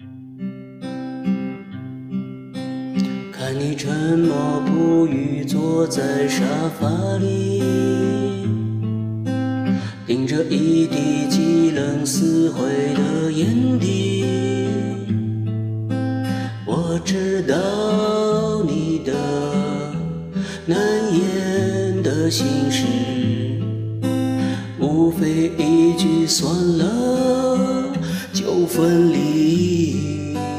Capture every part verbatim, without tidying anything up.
看你沉默不语，坐在沙发里，盯着一滴激冷撕毁的眼底。我知道你的难言的心事，无非一句算了就分离。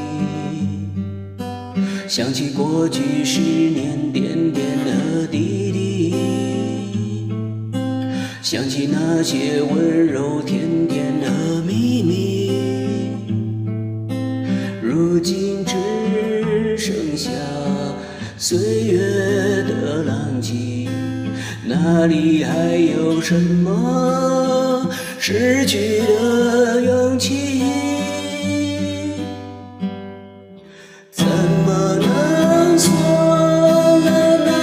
想起过去十年点点的滴滴，想起那些温柔甜甜的秘密，如今只剩下岁月的浪迹，哪里还有什么失去的勇气？怎么能算了呢？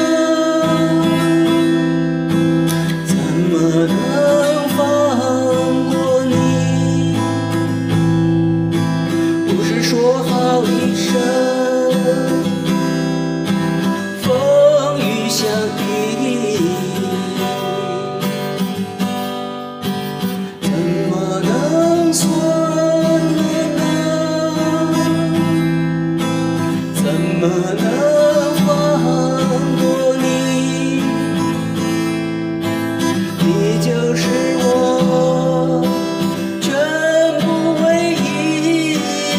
怎么能放过你？不是说好一生风雨相依，怎么能算了呢？怎么能放过你？你就是我全部唯一。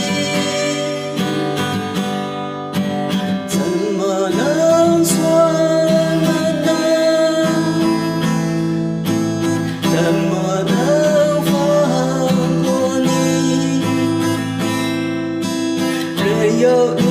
怎么能算了呢？怎么能放过你？任由